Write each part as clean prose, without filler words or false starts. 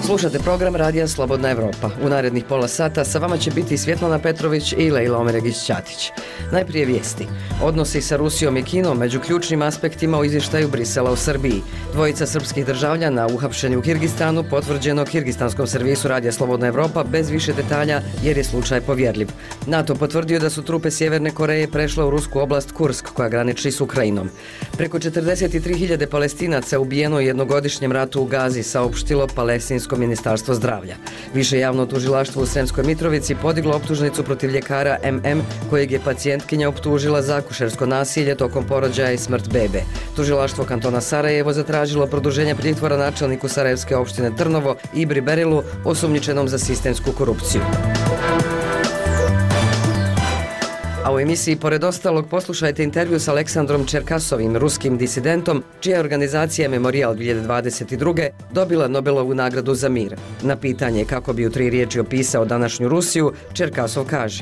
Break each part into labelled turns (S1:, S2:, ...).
S1: Slušate program Radija Slobodna Evropa. U narednih pola sata sa vama će biti Svjetlana Petrović i Lejla Omeregić-Ćatić. Najprije vijesti. Odnosi sa Rusijom i Kinom među ključnim aspektima u izvještaju Brisela u Srbiji. Dvojica srpskih državljana uhapšeni u Kirgistanu potvrđeno kirgistanskom servisu Radija Slobodna Evropa bez više detalja jer je slučaj povjerljiv. NATO potvrdio da su trupe Sjeverne Koreje prešle u rusku oblast Kursk koja graniči s Ukrajinom. Preko 43.000 Palestinaca ubijeno u jednogodišnjem ratu u Gazi, saopštilo Palestinsko ministarstvo zdravlja. Više javno tužilaštvo u Sremskoj Mitrovici podiglo optužnicu protiv ljekara MM kojeg je pacijentkinja optužila za akušersko nasilje tokom porođaja i smrt bebe. Tužilaštvo kantona Sarajevo zatražilo produženje pritvora načelniku Sarajevske opštine Trnovo Ibri Berilu, osumnjičenom za sistemsku korupciju. A u emisiji pored ostalog poslušajte intervju s Aleksandrom Čerkasovim, ruskim disidentom, čija je organizacija Memorial 2022. dobila Nobelovu nagradu za mir. Na pitanje kako bi u 3 riječi opisao današnju Rusiju, Čerkasov kaže: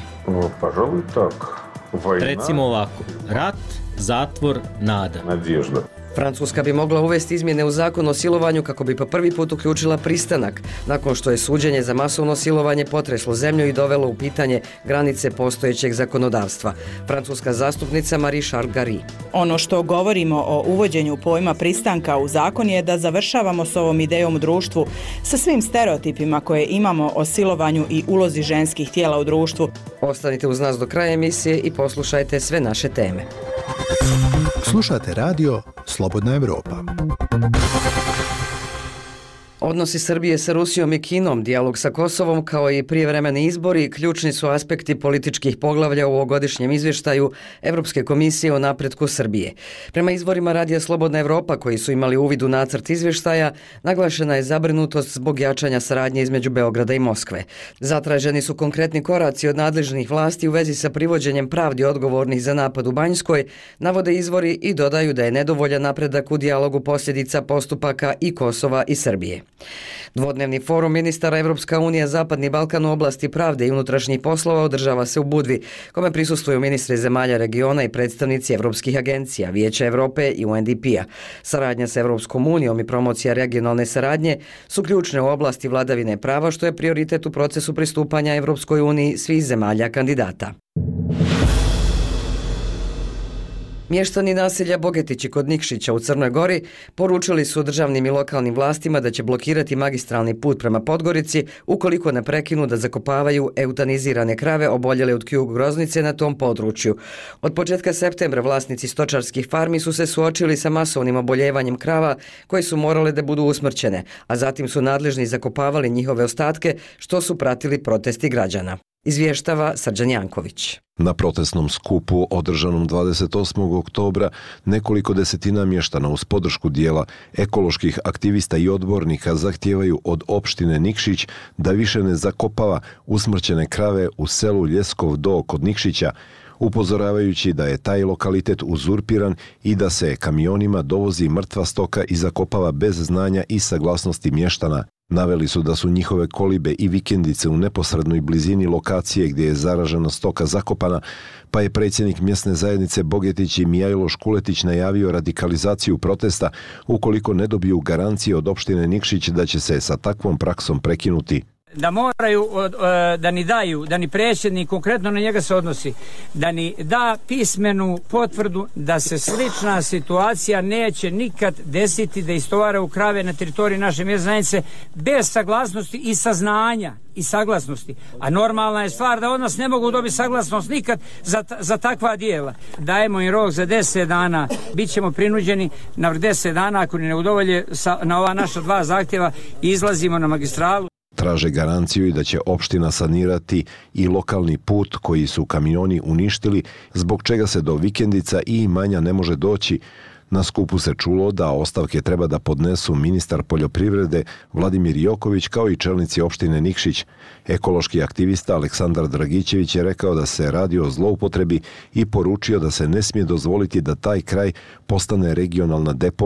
S2: Recimo ovako, rat, zatvor, nada.
S3: Надежда.
S1: Francuska bi mogla uvesti izmjene u zakon o silovanju kako bi po prvi put uključila pristanak, nakon što je suđenje za masovno silovanje potreslo zemlju i dovelo u pitanje granice postojećeg zakonodavstva. Francuska zastupnica Marie-Charles Gary.
S4: Ono što govorimo o uvođenju pojma pristanka u zakon je da završavamo s ovom idejom u društvu, sa svim stereotipima koje imamo o silovanju i ulozi ženskih tijela u društvu.
S1: Ostanite uz nas do kraja emisije i poslušajte sve naše teme.
S5: Slušate radio Slobodna Evropa.
S1: Odnosi Srbije sa Rusijom i Kinom, dijalog sa Kosovom kao i prijevremeni izbori ključni su aspekti političkih poglavlja u ovogodišnjem izvještaju Evropske komisije o napretku Srbije. Prema izvorima Radija Slobodna Evropa koji su imali uvid u nacrt izvještaja, naglašena je zabrinutost zbog jačanja saradnje između Beograda i Moskve. Zatraženi su konkretni koraci od nadležnih vlasti u vezi sa privođenjem pravdi odgovornih za napad u Banjskoj, navode izvori i dodaju da je nedovoljan napredak u dijalogu posljedica postupaka i Kosova i Srbije. Dvodnevni forum ministara Evropska unija Zapadni Balkan u oblasti pravde i unutrašnjih poslova održava se u Budvi, kome prisustvuju ministri zemalja regiona i predstavnici evropskih agencija, Vijeća Evrope i UNDP-a. Saradnja sa Evropskom unijom i promocija regionalne saradnje su ključne u oblasti vladavine prava, što je prioritet u procesu pristupanja Evropskoj uniji svih zemalja kandidata. Mještani naselja Bogetići kod Nikšića u Crnoj Gori poručili su državnim i lokalnim vlastima da će blokirati magistralni put prema Podgorici ukoliko ne prekinu da zakopavaju eutanizirane krave oboljele od Q groznice na tom području. Od početka septembra vlasnici stočarskih farmi su se suočili sa masovnim oboljevanjem krava koje su morale da budu usmrćene, a zatim su nadležni zakopavali njihove ostatke, što su pratili protesti građana. Izvještava Srđan Janković.
S6: Na protestnom skupu održanom 28. oktobra nekoliko desetina mještana uz podršku dijela ekoloških aktivista i odbornika zahtijevaju od opštine Nikšić da više ne zakopava usmrćene krave u selu Ljeskov do kod Nikšića, upozoravajući da je taj lokalitet uzurpiran i da se kamionima dovozi mrtva stoka i zakopava bez znanja i saglasnosti mještana. Naveli su da su njihove kolibe i vikendice u neposrednoj blizini lokacije gdje je zaražena stoka zakopana, pa je predsjednik mjesne zajednice Bogetići Mijajlo Škuletić najavio radikalizaciju protesta ukoliko ne dobiju garancije od opštine Nikšić da će se sa takvom praksom prekinuti.
S7: Da moraju da ni daju, da ni predsjednik, konkretno na njega se odnosi, da ni da pismenu potvrdu da se slična situacija neće nikad desiti da istovaraju krave na teritoriji naše mjesne zajednice bez saglasnosti i saznanja i saglasnosti. A normalna je stvar da od nas ne mogu dobiti saglasnost nikad za takva dijela. Dajemo im rok za 10 dana, bit ćemo prinuđeni na 10 dana, ako ni ne udovolje na ova naša 2 zahtjeva, izlazimo na magistralu.
S6: Traže garanciju i da će opština sanirati i lokalni put koji su kamioni uništili, zbog čega se do vikendica i imanja ne može doći. Na skupu se čulo da ostavke treba da podnesu ministar poljoprivrede Vladimir Joković kao i čelnici opštine Nikšić. Ekološki aktivista Aleksandar Dragićević je rekao da se radi o zloupotrebi i poručio da se ne smije dozvoliti da taj kraj postane regionalna deponija.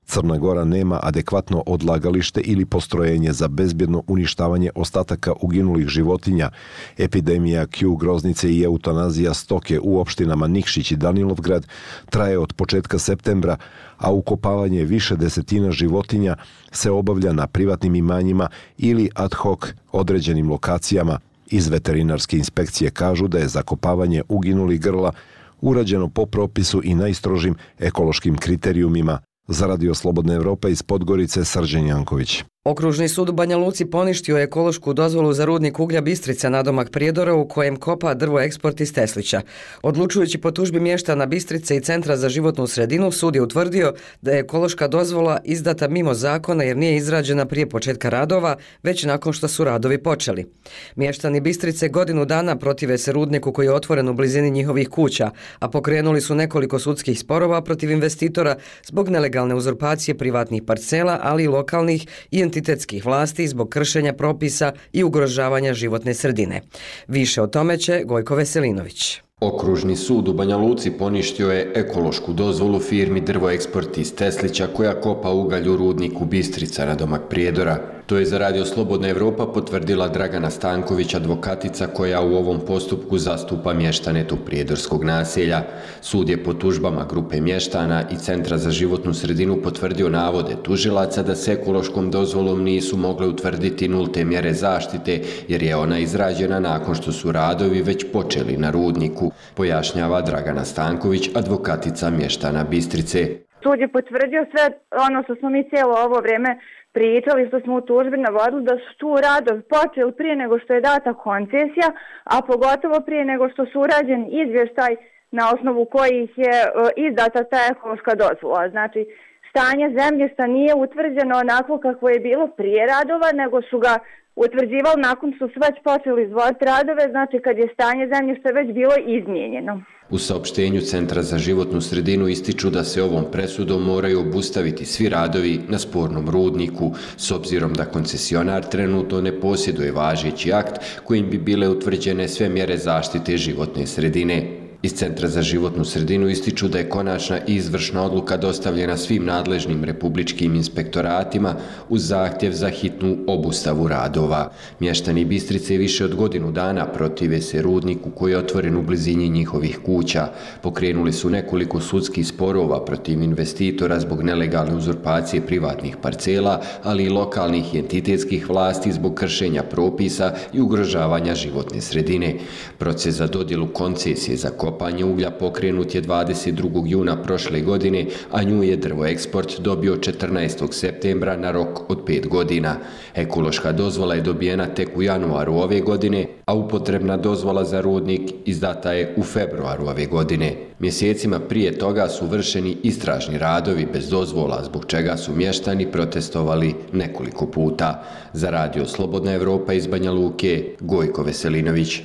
S6: Crna Gora nema adekvatno odlagalište ili postrojenje za bezbjedno uništavanje ostataka uginulih životinja. Epidemija Q groznice i eutanazija stoke u opštinama Nikšić i Danilovgrad traje od početka septembra, a ukopavanje više desetina životinja se obavlja na privatnim imanjima ili ad hoc određenim lokacijama. Iz veterinarske inspekcije kažu da je zakopavanje uginulih grla urađeno po propisu i najstrožim ekološkim kriterijumima. Za Radio Slobodne Evrope iz Podgorice, Srđan Janković.
S1: Okružni sud u Banja Luci poništio je ekološku dozvolu za rudnik uglja Bistrica nadomak Prijedora u kojem kopa drvo eksport iz Teslića. Odlučujući po tužbi mještana Bistrice i Centra za životnu sredinu, sud je utvrdio da je ekološka dozvola izdata mimo zakona jer nije izrađena prije početka radova, već nakon što su radovi počeli. Mještani Bistrice godinu dana protive se rudniku koji je otvoren u blizini njihovih kuća, a pokrenuli su nekoliko sudskih sporova protiv investitora zbog nelegalne uzurpacije privatnih parcela, ali i lokalnih i entitetskih vlasti zbog kršenja propisa i ugrožavanja životne sredine. Više o tome će Gojko Veselinović.
S3: Okružni sud u Banja Luci poništio je ekološku dozvolu firmi Drvo eksport iz Teslića koja kopa ugalj u rudniku Bistrica nadomak Prijedora. To je za Radio Slobodna Evropa potvrdila Dragana Stanković, advokatica koja u ovom postupku zastupa mještane tog prijedorskog naselja. Sud je po tužbama grupe mještana i Centra za životnu sredinu potvrdio navode tužilaca da se ekološkom dozvolom nisu mogle utvrditi nulte mjere zaštite jer je ona izrađena nakon što su radovi već počeli na rudniku, pojašnjava Dragana Stanković, advokatica mještana Bistrice.
S8: Sud je potvrdio sve ono što smo mi cijelo ovo vrijeme pričali, što smo u tužbi navodili, da su tu radovi počeli prije nego što je data koncesija, a pogotovo prije nego što su urađen izvještaj na osnovu kojih je izdata ta ekološka dozvola. Znači, stanje zemljišta nije utvrđeno onako kako je bilo prije radova, nego su ga utvrđivali nakon što su već počeli izvoditi radove, znači kad je stanje zemljišta već bilo izmijenjeno.
S3: U saopštenju Centra za životnu sredinu ističu da se ovom presudom moraju obustaviti svi radovi na spornom rudniku, s obzirom da koncesionar trenutno ne posjeduje važeći akt kojim bi bile utvrđene sve mjere zaštite životne sredine. Iz Centra za životnu sredinu ističu da je konačna i izvršna odluka dostavljena svim nadležnim republičkim inspektoratima uz zahtjev za hitnu obustavu radova. Mještani Bistrice više od godinu dana protive se rudniku koji je otvoren u blizini njihovih kuća. Pokrenuli su nekoliko sudskih sporova protiv investitora zbog nelegalne uzurpacije privatnih parcela, ali i lokalnih i entitetskih vlasti zbog kršenja propisa i ugrožavanja životne sredine. Proces za dodjelu koncesije za kopanje uglja pokrenut je 22. juna prošle godine, a nju je Drvo eksport dobio 14. septembra na rok od 5 godina. Ekološka dozvola je dobijena tek u januaru ove godine, a upotrebna dozvola za rudnik izdata je u februaru ove godine. Mjesecima prije toga su vršeni istražni radovi bez dozvola, zbog čega su mještani protestovali nekoliko puta. Za Radio Slobodna Evropa iz Banja Luke, Gojko Veselinović.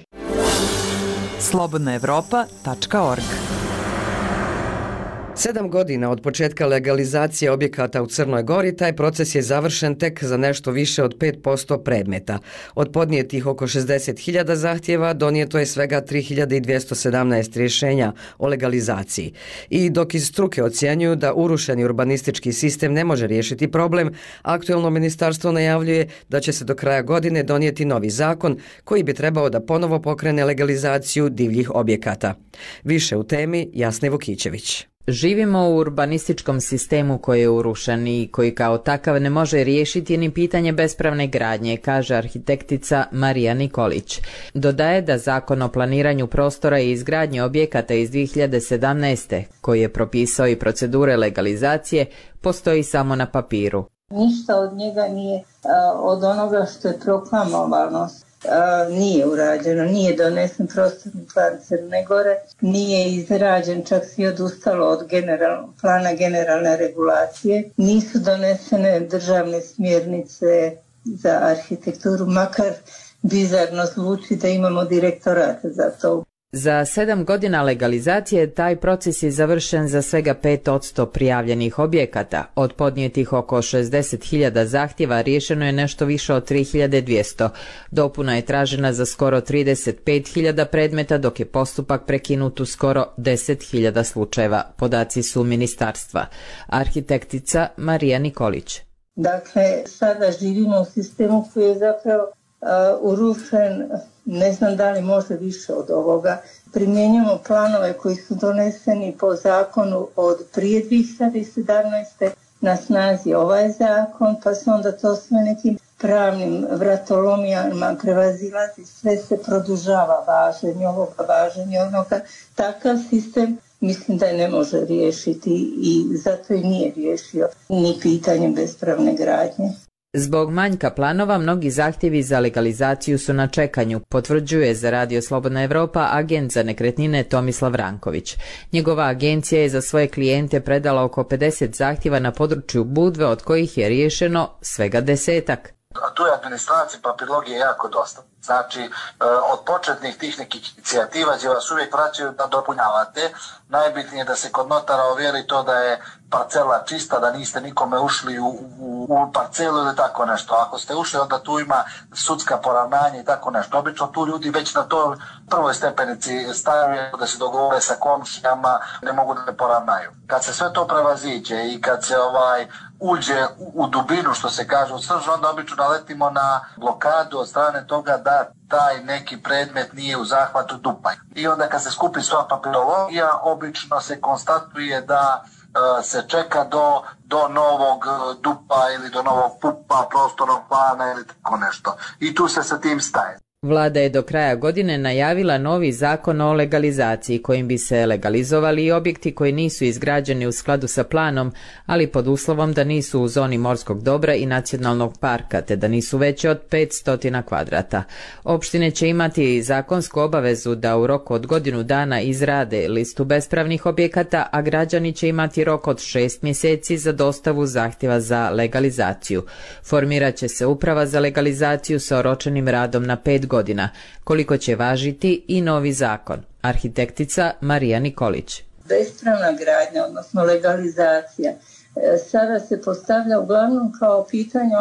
S4: slobodnaevropa.org
S1: 7 godina od početka legalizacije objekata u Crnoj Gori, taj proces je završen tek za nešto više od 5% predmeta. Od podnijetih oko 60.000 zahtjeva donijeto je svega 3.217 rješenja o legalizaciji. I dok iz struke ocjenjuju da urušeni urbanistički sistem ne može riješiti problem, aktuelno ministarstvo najavljuje da će se do kraja godine donijeti novi zakon koji bi trebao da ponovo pokrene legalizaciju divljih objekata. Više u temi Jasne Vukićević.
S9: Živimo u urbanističkom sistemu koji je urušen i koji kao takav ne može riješiti ni pitanje bespravne gradnje, kaže arhitektica Marija Nikolić. Dodaje da Zakon o planiranju prostora i izgradnje objekata iz 2017. koji je propisao i procedure legalizacije, postoji samo na papiru.
S10: Ništa od njega nije od onoga što je proklamovano. Nije urađeno, nije donesen prostorni plan Crne Gore, nije izrađen, čak si odustalo od plana generalne regulacije, nisu donesene državne smjernice za arhitekturu, makar bizarno zvuči da imamo direktorate za to.
S9: Za 7 godina legalizacije taj proces je završen za svega 5% prijavljenih objekata. Od podnijetih oko 60.000 zahtjeva riješeno je nešto više od 3.200. Dopuna je tražena za skoro 35.000 predmeta, dok je postupak prekinut u skoro 10.000 slučajeva. Podaci su ministarstva. Arhitektica Marija Nikolić.
S10: Dakle, sada živimo u sistemu koji je zapravo urušen, ne znam da li može više od ovoga. Primjenjujemo planove koji su doneseni po zakonu od prije 2017. Na snazi ovaj zakon, pa se onda to sve nekim pravnim vratolomijama prevazilazi, sve se produžava važenje onoga. Takav sistem mislim da je ne može riješiti i zato i nije riješio ni pitanje bespravne gradnje.
S9: Zbog manjka planova, mnogi zahtjevi za legalizaciju su na čekanju, potvrđuje za Radio Slobodna Evropa agent za nekretnine Tomislav Ranković. Njegova agencija je za svoje klijente predala oko 50 zahtjeva na području Budve, od kojih je riješeno svega 10-ak.
S11: Tu je administracija, papirologije jako dosta. Znači, od početnih tih nekih inicijativa gdje vas uvijek vraćaju da dopunjavate. Najbitnije je da se kod notara ovjeri to da je parcela čista, da niste nikome ušli u parcelu ili tako nešto. Ako ste ušli, onda tu ima sudska poravnanja i tako nešto. Obično tu ljudi već na toj prvoj stepenici stavljaju da se dogovore sa komšijama, ne mogu da ne poravnaju. Kad se sve to prevaziđe i kad se uđe u dubinu, što se kaže, u srž, onda obično naletimo na blokadu od strane toga da taj neki predmet nije u zahvatu DUP-a. I onda kad se skupi sva papirologija, obično se konstatuje da se čeka do novog DUP-a ili do novog PUP-a, prostornog plana ili tako nešto. I tu se sa tim staje.
S9: Vlada je do kraja godine najavila novi zakon o legalizaciji kojim bi se legalizovali i objekti koji nisu izgrađeni u skladu sa planom, ali pod uslovom da nisu u zoni morskog dobra i nacionalnog parka, te da nisu veće od 500 kvadrata. Opštine će imati zakonsku obavezu da u roku od godinu dana izrade listu bespravnih objekata, a građani će imati rok od 6 mjeseci za dostavu zahtjeva za legalizaciju. Formirat će se uprava za legalizaciju sa oročenim radom na 5 godina, koliko će važiti i novi zakon. Arhitektica Marija Nikolić.
S10: Bespravna gradnja, odnosno legalizacija, sada se postavlja uglavnom kao pitanje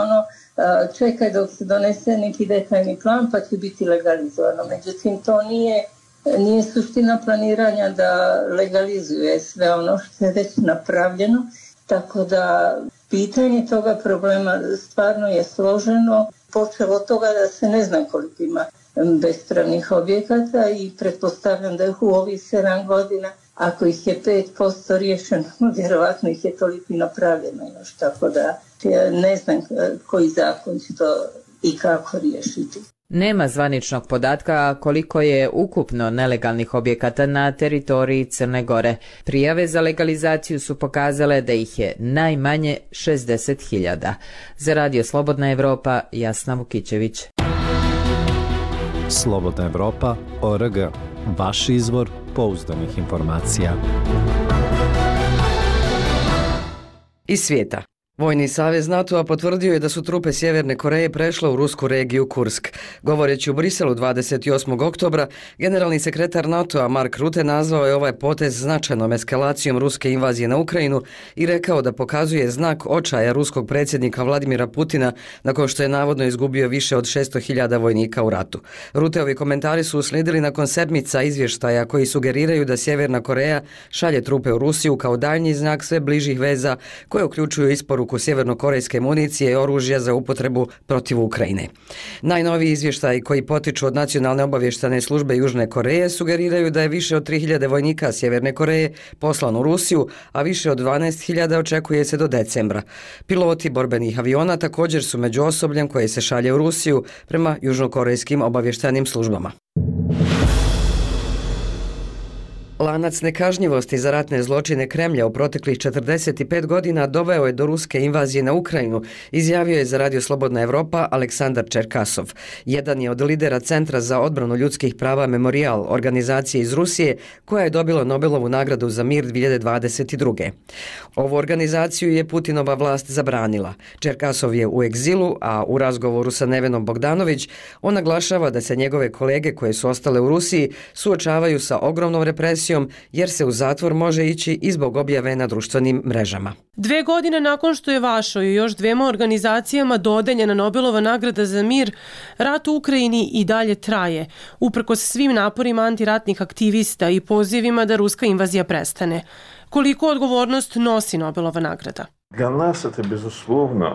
S10: čekaj dok se donese neki detaljni plan pa će biti legalizovano. Međutim, to nije suština planiranja da legalizuje sve ono što je već napravljeno, tako da pitanje toga problema stvarno je složeno. Počeo od toga da se ne zna koliko ima bespravnih objekata i pretpostavljam da je u ovih 7 godina, ako ih je 5% riješeno, vjerovatno ih je toliko i napravljeno još, tako da ja ne znam koji zakon će to i kako riješiti.
S9: Nema zvaničnog podatka koliko je ukupno nelegalnih objekata na teritoriji Crne Gore. Prijave za legalizaciju su pokazale da ih je najmanje 60.000. Za Radio Slobodna Evropa, Jasna Vukićević.
S2: Slobodna Evropa.org. Vaš izvor pouzdanih informacija.
S1: Iz svijeta. Vojni savez NATO-a potvrdio je da su trupe Sjeverne Koreje prešle u rusku regiju Kursk. Govoreći u Briselu 28. oktobra, generalni sekretar NATO-a Mark Rutte nazvao je ovaj potez značajnom eskalacijom ruske invazije na Ukrajinu i rekao da pokazuje znak očaja ruskog predsjednika Vladimira Putina nakon što je navodno izgubio više od 600.000 vojnika u ratu. Rutteovi komentari su uslijedili nakon sedmica izvještaja koji sugeriraju da Sjeverna Koreja šalje trupe u Rusiju kao daljnji znak sve bližih veza koje uključuju isporuku sjevernokorejske municije i oružja za upotrebu protiv Ukrajine. Najnoviji izvještaji koji potiču od Nacionalne obavještajne službe Južne Koreje sugeriraju da je više od 3.000 vojnika Sjeverne Koreje poslano u Rusiju, a više od 12.000 očekuje se do decembra. Piloti borbenih aviona također su među osobljem koje se šalje u Rusiju prema južnokorejskim obavještajnim službama. Lanac nekažnjivosti za ratne zločine Kremlja u proteklih 45 godina doveo je do ruske invazije na Ukrajinu, izjavio je za Radio Slobodna Evropa Aleksandar Čerkasov. Jedan je od lidera Centra za odbranu ljudskih prava Memorial, organizacije iz Rusije, koja je dobila Nobelovu nagradu za mir 2022. Ovu organizaciju je Putinova vlast zabranila. Čerkasov je u egzilu, a u razgovoru sa Nevenom Bogdanović on naglašava da se njegove kolege koje su ostale u Rusiji suočavaju sa ogromnom represijom jer se u zatvor može ići i zbog objave na društvenim mrežama.
S12: 2 godine nakon što je vašoj i još 2 organizacijama dodeljena Nobelova nagrada za mir, rat u Ukrajini i dalje traje, uprkos svim naporima antiratnih aktivista i pozivima da ruska invazija prestane. Koliko odgovornost nosi Nobelova nagrada?
S13: Для нас это, безусловно,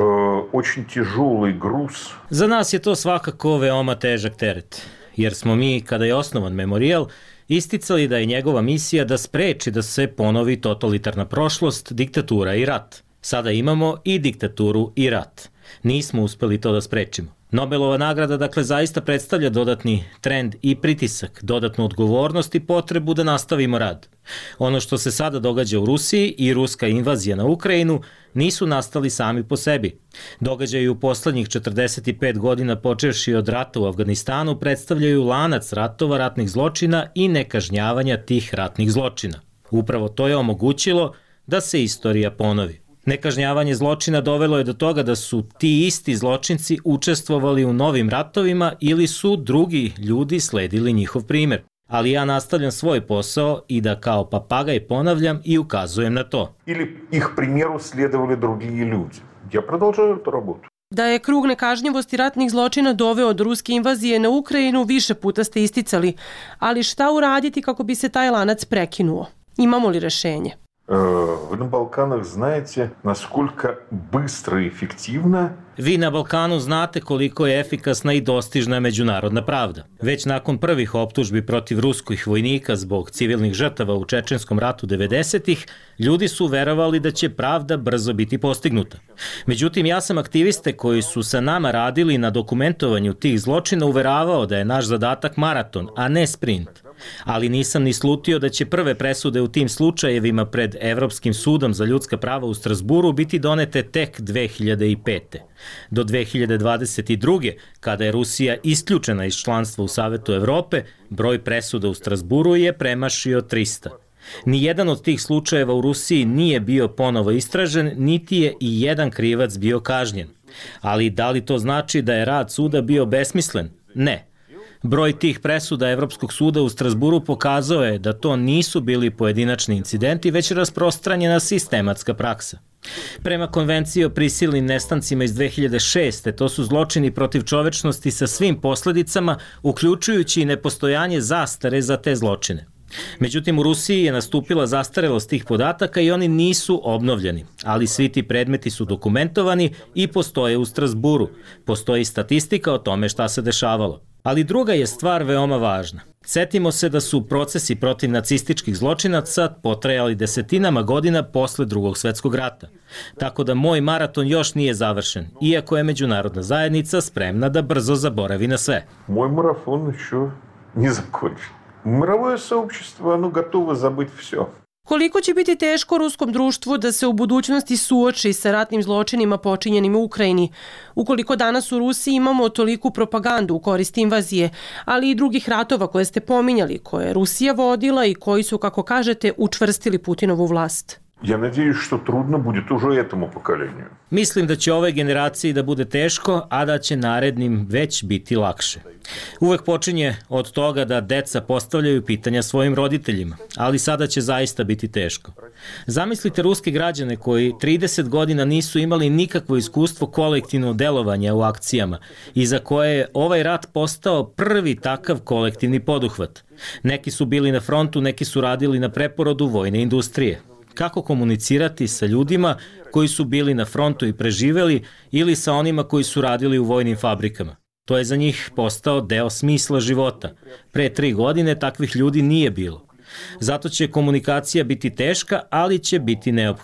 S13: очень тяжелый груз.
S2: Za nas je to svakako veoma težak teret, jer smo mi, kada je osnovan Memorijal, isticali da je njegova misija da spreči da se ponovi totalitarna prošlost, diktatura i rat. Sada imamo i diktaturu i rat. Nismo uspeli to da sprečimo. Nobelova nagrada dakle zaista predstavlja dodatni trend i pritisak, dodatnu odgovornost i potrebu da nastavimo rad. Ono što se sada događa u Rusiji i ruska invazija na Ukrajinu nisu nastali sami po sebi. Događaji u poslednjih 45 godina počevši od rata u Afganistanu predstavljaju lanac ratova, ratnih zločina i nekažnjavanja tih ratnih zločina. Upravo to je omogućilo da se istorija ponovi. Nekažnjavanje zločina dovelo je do toga da su ti isti zločinci učestvovali u novim ratovima ili su drugi ljudi sledili njihov primer. Ali ja nastavljam svoj posao i da kao papagaj ponavljam i ukazujem na to.
S13: Ili ih primjeru slijedovali drugi ljudi. Ja продолжаю tu работу.
S12: Da je krug nekažnjivosti ratnih zločina doveo do ruske invazije na Ukrajinu više puta ste isticali, ali šta uraditi kako bi se taj lanac prekinuo? Imamo li rešenje?
S13: Вы на Балканах знаете, насколько быстро и эффективно.
S2: Vi na Balkanu znate koliko je efikasna i dostižna međunarodna pravda. Već nakon prvih optužbi protiv ruskih vojnika zbog civilnih žrtava u Čečenskom ratu 90-ih, ljudi su verovali da će pravda brzo biti postignuta. Međutim, ja sam aktiviste koji su sa nama radili na dokumentovanju tih zločina uveravao da je naš zadatak maraton, a ne sprint. Ali nisam ni slutio da će prve presude u tim slučajevima pred Evropskim sudom za ljudska prava u Strasburu biti donete tek 2005. Do 2022. kada je Rusija isključena iz članstva u Savetu Evrope, broj presuda u Strasburu je premašio 300. Nijedan od tih slučajeva u Rusiji nije bio ponovo istražen, niti je i jedan krivac bio kažnjen. Ali da li to znači da je rad suda bio besmislen? Ne. Broj tih presuda Evropskog suda u Strasburu pokazao je da to nisu bili pojedinačni incidenti, već rasprostranjena sistematska praksa. Prema konvenciji o prisilnim nestancima iz 2006. to su zločini protiv čovečnosti sa svim posledicama, uključujući i nepostojanje zastare za te zločine. Međutim, u Rusiji je nastupila zastarelost tih podataka i oni nisu obnovljeni, ali svi ti predmeti su dokumentovani i postoje u Strasburu. Postoji statistika o tome šta se dešavalo. Ali druga je stvar veoma važna. Setimo se da su procesi protiv nacističkih zločinaca potrajali desetinama godina posle Drugog svetskog rata. Tako da moj maraton još nije završen, iako je međunarodna zajednica spremna da brzo zaboravi na sve.
S13: Moj марафон еще не закончен. Мировое сообщество, оно готово забыть все.
S12: Koliko će biti teško ruskom društvu da se u budućnosti suoči sa ratnim zločinima počinjenim u Ukrajini, ukoliko danas u Rusiji imamo toliku propagandu u korist invazije, ali i drugih ratova koje ste pominjali, koje je Rusija vodila i koji su, kako kažete, učvrstili Putinovu vlast?
S13: Ja надеюсь, что трудно будет уже этому поколению.
S2: Mislim da će ovoj generaciji da bude teško, a da će narednim već biti lakše. Uvek počinje od toga da deca postavljaju pitanja svojim roditeljima, ali sada će zaista biti teško. Zamislite ruske građane koji 30 godina nisu imali nikakvo iskustvo kolektivnog delovanja u akcijama i za koje je ovaj rat postao prvi takav kolektivni poduhvat. Neki su bili na frontu, neki su radili na preporodu vojne industrije. Kako komunicirati sa ljudima koji su bili na frontu i preživeli ili sa onima koji su radili u vojnim fabrikama? To je za njih postao deo smisla života. Pre 3 godine takvih ljudi nije bilo. Zato će komunikacija biti teška, ali će biti neophodna.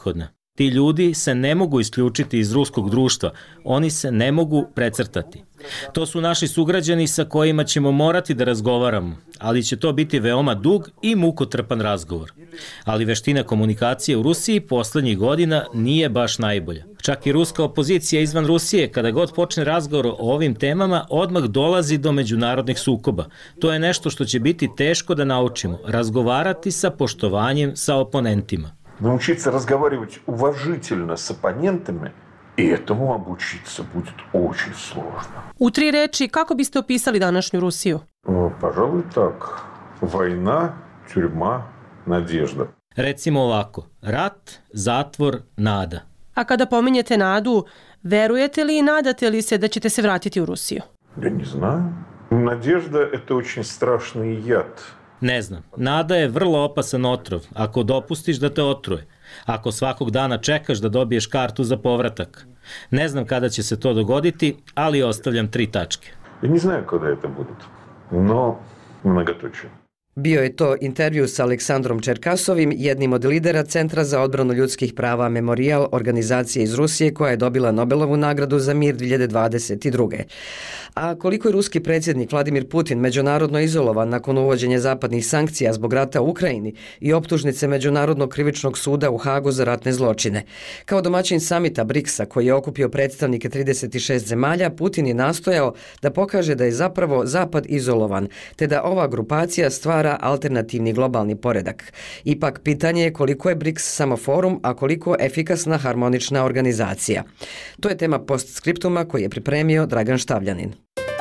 S2: Ti ljudi se ne mogu isključiti iz ruskog društva, oni se ne mogu precrtati. To su naši sugrađani sa kojima ćemo morati da razgovaramo, ali će to biti veoma dug i mukotrpan razgovor. Ali veština komunikacije u Rusiji poslednjih godina nije baš najbolja. Čak i ruska opozicija izvan Rusije, kada god počne razgovor o ovim temama, odmah dolazi do međunarodnih sukoba. To je nešto što će biti teško da naučimo, razgovarati sa poštovanjem sa oponentima.
S13: Научиться разговаривать уважительно с оппонентами, и этому обучиться будет очень сложно.
S12: U 3 reči, kako biste opisali današnju Rusiju?
S13: Пожалуй, так. Война, тюрьма, надежда.
S2: Recimo ovako, rat, zatvor, nada.
S12: A kada pominjete nadu, verujete li i nadate li se da ćete se vratiti u Rusiju?
S13: Я не знаю. Надежда – это очень страшный яд.
S2: Ne znam, nada je vrlo opasan otrov, ako dopustiš da te otruje, ako svakog dana čekaš da dobiješ kartu za povratak. Ne znam kada će se to dogoditi, ali ostavljam 3 tačke.
S13: Я не знаю, когда это будет, но многоточие.
S1: Bio je to intervju sa Aleksandrom Čerkasovim, jednim od lidera Centra za odbranu ljudskih prava Memorijal, organizacije iz Rusije koja je dobila Nobelovu nagradu za mir 2022. A koliko je ruski predsjednik Vladimir Putin međunarodno izolovan nakon uvođenja zapadnih sankcija zbog rata u Ukrajini i optužnice Međunarodnog krivičnog suda u Hagu za ratne zločine. Kao domaćin samita BRICS-a koji je okupio predstavnike 36 zemalja, Putin je nastojao da pokaže da je zapravo Zapad izolovan, te da ova grupacija stvara alternativni globalni poredak. Ipak pitanje je koliko je BRICS samo forum, a koliko efikasna harmonična organizacija. To je tema postskriptuma koji je pripremio Dragan Štavljanin.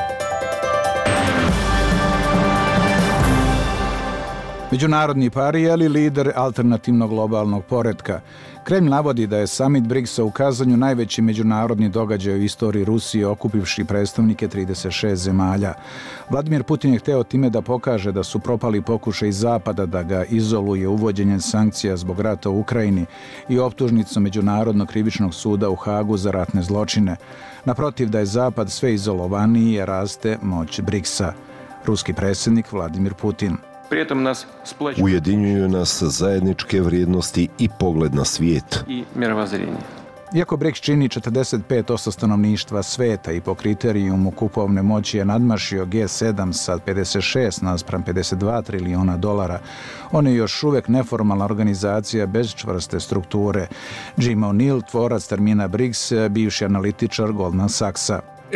S14: Međunarodni parija ili lider alternativnog globalnog poretka. Kreml navodi da je summit BRICS-a u Kazanju najveći međunarodni događaj u istoriji Rusije, okupivši predstavnike 36 zemalja. Vladimir Putin je hteo time da pokaže da su propali pokušaj Zapada da ga izoluje uvođenjem sankcija zbog rata u Ukrajini i optužnicom Međunarodnog krivičnog suda u Hagu za ratne zločine. Naprotiv, da je Zapad sve izolovaniji jer raste moć BRICS-a. Ruski predsjednik Vladimir Putin.
S6: Ujedinjuju nas zajedničke vrijednosti i pogled na svijet.
S14: Iako BRICS čini 45% stanovništva sveta i po kriterijumu kupovne moći je nadmašio G7 sa 56 naspram 52 trilijuna dolara, on je još uvek neformalna organizacija bez čvrste strukture. Jim O'Neill, tvorac termina BRICS, bivši analitičar Goldman Sachsa.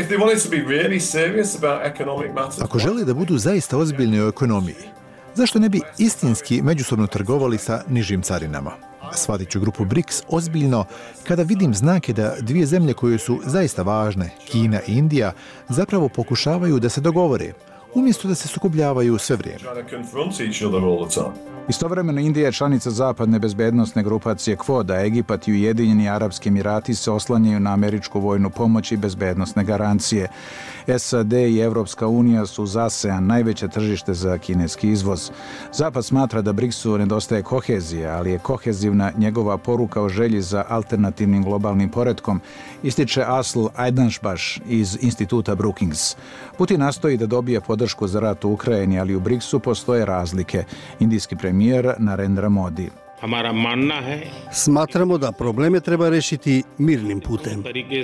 S5: Ako žele da budu zaista ozbiljni u ekonomiji, zašto ne bi istinski međusobno trgovali sa nižim carinama? Shvatit ću grupu BRICS ozbiljno kada vidim znake da dvije zemlje koje su zaista važne, Kina i Indija, zapravo pokušavaju da se dogovore, umjesto da se sukobljavaju sve vrijeme.
S14: Istovremeno Indija je članica zapadne bezbednosne grupacije Quad, a Egipat i Ujedinjeni Arapski Emirati se oslanjaju na američku vojnu pomoć i bezbednosne garancije. SAD i Evropska unija su uz ASEAN najveće tržište za kineski izvoz. Zapad smatra da BRICS-u nedostaje kohezije, ali je kohezivna njegova poruka o želji za alternativnim globalnim poretkom, ističe Asl Ajdanšbaš iz instituta Brookings. Putin nastoji da dobije podršku za rat u Ukrajini, ali u BRICS-u postoje razlike. Indijski premijer Narendra Modi.
S15: Smatramo da probleme treba rešiti mirnim putem.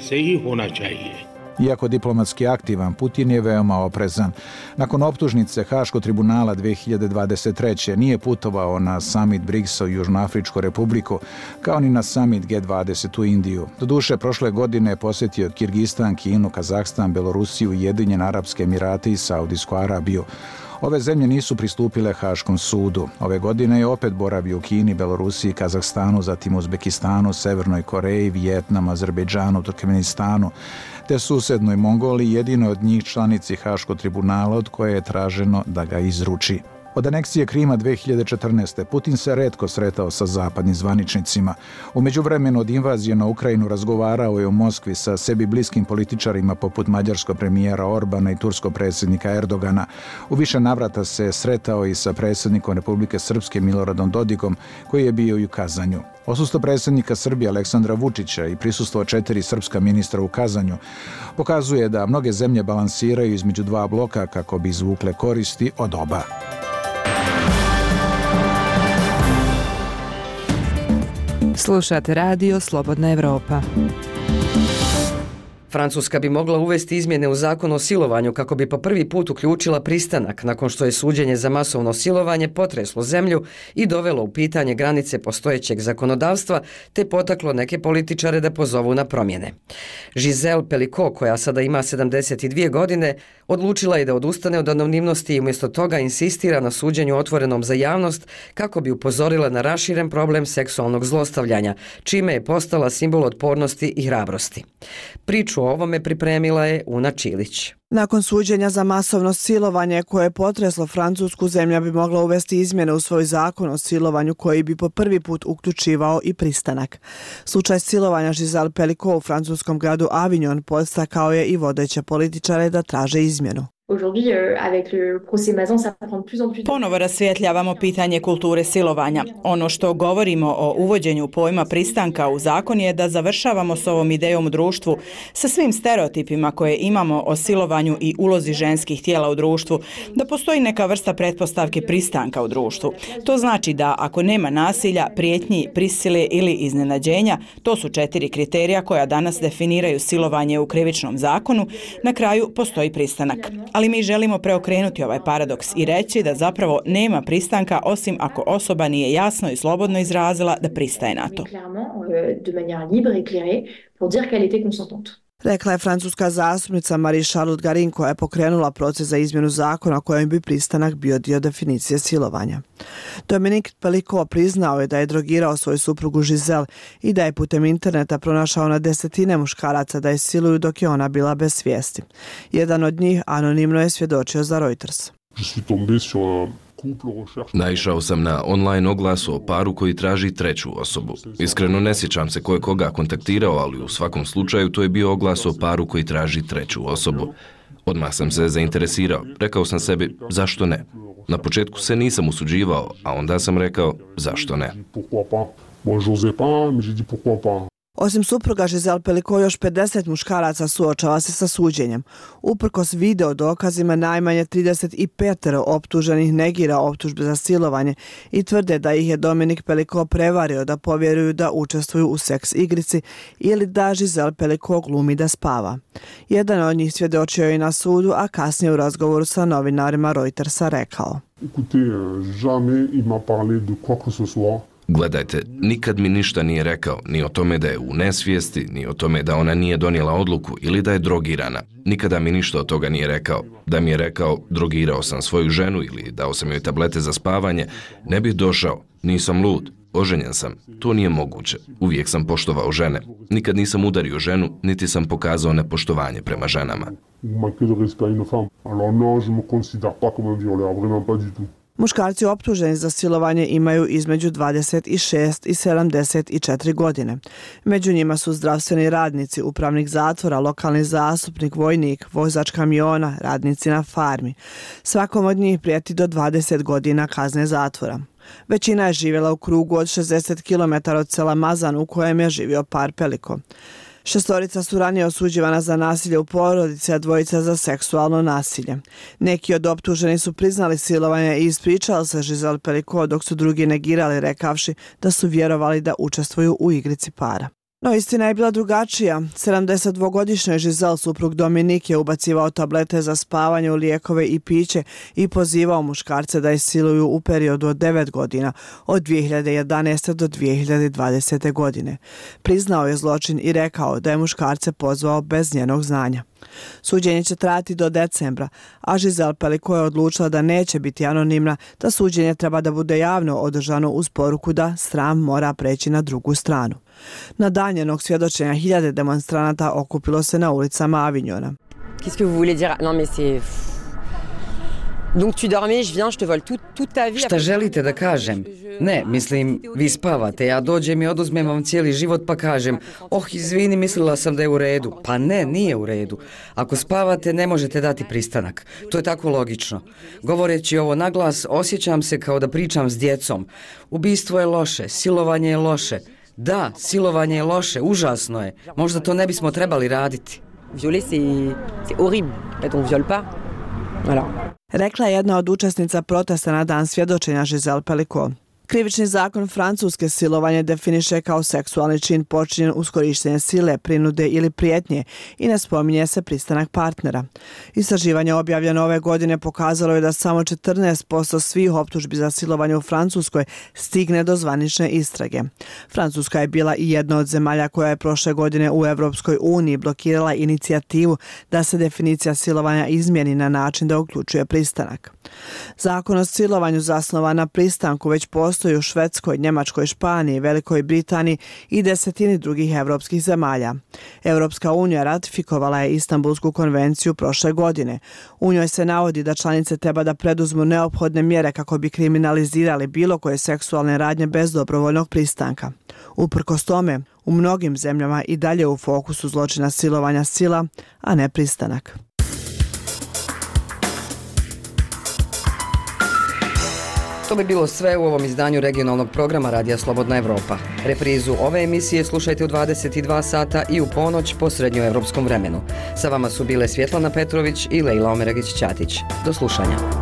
S14: Iako diplomatski aktivan, Putin je veoma oprezan. Nakon optužnice Haškog tribunala 2023. nije putovao na summit BRICS-a u Južnoafričku republiku, kao ni na summit G20 u Indiju. Doduše, prošle godine je posjetio Kirgistan, Kinu, Kazahstan, Belorusiju, Ujedinjene Arapske Emirate i Saudijsku Arabiju. Ove zemlje nisu pristupile Haškom sudu. Ove godine je opet boravio u Kini, Belorusiji, Kazahstanu, zatim Uzbekistanu, Severnoj Koreji, Vijetnamu, Azerbejdžanu, Turkmenistanu, te susednoj Mongoliji, jedino od njih članici Haškog tribunala od koje je traženo da ga izruči. Od aneksije Krima 2014. Putin se retko sretao sa zapadnim zvaničnicima. U međuvremenu od invazije na Ukrajinu razgovarao je u Moskvi sa sebi bliskim političarima poput mađarskog premijera Orbana i turskog predsjednika Erdogana. U više navrata se sretao i sa predsjednikom Republike Srpske Miloradom Dodikom, koji je bio i u Kazanju. Odsustvo predsjednika Srbije Aleksandra Vučića i prisustvo 4 srpska ministra u Kazanju pokazuje da mnoge zemlje balansiraju između dva bloka kako bi izvukle koristi od oba.
S16: Slušate radio Slobodna Evropa.
S1: Francuska bi mogla uvesti izmjene u zakon o silovanju kako bi po prvi put uključila pristanak nakon što je suđenje za masovno silovanje potreslo zemlju i dovelo u pitanje granice postojećeg zakonodavstva te potaklo neke političare da pozovu na promjene. Giselle Pelicot, koja sada ima 72 godine, odlučila je da odustane od anonimnosti i umjesto toga insistira na suđenju otvorenom za javnost kako bi upozorila na raširen problem seksualnog zlostavljanja, čime je postala simbol otpornosti i hrabrosti. Priču o ovome pripremila je Una Čilić.
S17: Nakon suđenja za masovno silovanje koje je potreslo Francusku, zemlja bi mogla uvesti izmjene u svoj zakon o silovanju koji bi po prvi put uključivao i pristanak. Slučaj silovanja Giselle Pelicot u francuskom gradu Avignon podstakao je i vodeće političare da traže izmjenu.
S4: Ponovo rasvjetljavamo pitanje kulture silovanja. Ono što govorimo o uvođenju pojma pristanka u zakon je da završavamo s ovom idejom u društvu, sa svim stereotipima koje imamo o silovanju i ulozi ženskih tijela u društvu, da postoji neka vrsta pretpostavke pristanka u društvu. To znači da ako nema nasilja, prijetnji, prisile ili iznenađenja, to su 4 kriterija koja danas definiraju silovanje u krivičnom zakonu, na kraju postoji pristanak. Ali mi želimo preokrenuti ovaj paradoks i reći da zapravo nema pristanka osim ako osoba nije jasno i slobodno izrazila da pristaje na to.
S17: Rekla je francuska zastupnica Marie-Charlotte Garin, koja je pokrenula proces za izmjenu zakona kojim bi pristanak bio dio definicije silovanja. Dominique Pelicot priznao je da je drogirao svoju suprugu Giselle i da je putem interneta pronašao na desetine muškaraca da je siluju dok je ona bila bez svijesti. Jedan od njih anonimno je svjedočio za Reuters.
S18: Naišao sam na online oglas o paru koji traži treću osobu. Iskreno ne sjećam se ko je koga kontaktirao, ali u svakom slučaju to je bio oglas o paru koji traži treću osobu. Odmah sam se zainteresirao. Rekao sam sebi, zašto ne? Na početku se nisam usuđivao, a onda sam rekao, zašto ne?
S17: Osim supruga Giselle Pelicot, još 50 muškaraca suočava se sa suđenjem. Uprkos video dokazima, najmanje 35 optuženih negira optužbe za silovanje i tvrde da ih je Dominique Pelicot prevario da povjeruju da učestvuju u seks igrici ili da Giselle Pelicot glumi da spava. Jedan od njih svjedočio je i na sudu, a kasnije u razgovoru sa novinarima Reutersa rekao:
S18: Gledajte, nikad mi ništa nije rekao, ni o tome da je u nesvijesti, ni o tome da ona nije donijela odluku ili da je drogirana. Nikada mi ništa od toga nije rekao. Da mi je rekao, drogirao sam svoju ženu ili dao sam joj tablete za spavanje, ne bih došao, nisam lud, oženjen sam, to nije moguće. Uvijek sam poštovao žene. Nikad nisam udario ženu, niti sam pokazao nepoštovanje prema ženama.
S17: Muškarci optuženi za silovanje imaju između 26 i 74 godine. Među njima su zdravstveni radnici, upravnik zatvora, lokalni zastupnik, vojnik, vozač kamiona, radnici na farmi. Svakom od njih prijeti do 20 godina kazne zatvora. Većina je živjela u krugu od 60 km od sela Mazan u kojem je živio par Pelicot. 6 su ranije osuđivana za nasilje u porodici, a 2 za seksualno nasilje. Neki od optuženih su priznali silovanje i ispričali se Giselle Pelicot, dok su drugi negirali rekavši da su vjerovali da učestvuju u igrici para. No istina je bila drugačija. 72-godišnji Giselle, suprug Dominik, je ubacivao tablete za spavanje u lijekove i piće i pozivao muškarce da je siluju u periodu od 9 godina, od 2011. do 2020. godine. Priznao je zločin i rekao da je muškarce pozvao bez njenog znanja. Suđenje će trajati do decembra, a Giselle Pelicot je odlučila da neće biti anonimna, da suđenje treba da bude javno održano uz poruku da sram mora preći na drugu stranu. Na dan njenog svjedočenja 1000 demonstranata okupilo se na ulicama Avignona.
S19: Qu'est-ce que vous voulez dire? Non mais c'est Donc tu dormais, je viens, je te vole toute ta vie.
S1: Šta želite da kažem? Ne, mislim, vi spavate, ja dođem i oduzmem vam cijeli život pa kažem, izvini, mislila sam da je u redu. Pa ne, nije u redu. Ako spavate, ne možete dati pristanak. To je tako logično. Govoreći ovo naglas, osjećam se kao da pričam s djecom. Ubistvo je loše, silovanje je loše. Da, silovanje je loše, užasno je. Možda to ne bismo trebali raditi.
S19: Violer, c'est horrible. Et on viole pas. Voilà.
S17: Rekla je jedna od učesnica protesta na dan svjedočenja Giselle Pelicot. Krivični zakon Francuske silovanje definiše kao seksualni čin počinjen uz korištenje sile, prinude ili prijetnje i ne spominje se pristanak partnera. Istraživanje objavljeno ove godine pokazalo je da samo 14% svih optužbi za silovanje u Francuskoj stigne do zvanične istrage. Francuska je bila i jedna od zemalja koja je prošle godine u Evropskoj uniji blokirala inicijativu da se definicija silovanja izmjeni na način da uključuje pristanak. Zakon o silovanju zasnovan na pristanku već postoji u Švedskoj, Njemačkoj, Španiji, Velikoj Britaniji i desetini drugih evropskih zemalja. Evropska unija ratifikovala je Istanbulsku konvenciju prošle godine. U njoj se navodi da članice treba da preduzmu neophodne mjere kako bi kriminalizirali bilo koje seksualne radnje bez dobrovoljnog pristanka. Uprkos tome, u mnogim zemljama i dalje u fokusu zločina silovanja sila, a ne pristanak.
S1: To bi bilo sve u ovom izdanju regionalnog programa Radija Slobodna Evropa. Reprizu ove emisije slušajte u 22 sata i u ponoć po srednjoevropskom vremenu. Sa vama su bile Svjetlana Petrović i Lejla Omeragić-Ćatić. Do slušanja.